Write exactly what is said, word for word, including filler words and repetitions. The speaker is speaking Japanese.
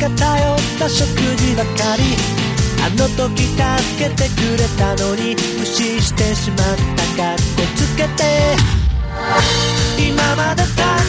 が頼った食事ばかり。あの時助けてくれたのに無視してしまった。かっこつけて今までた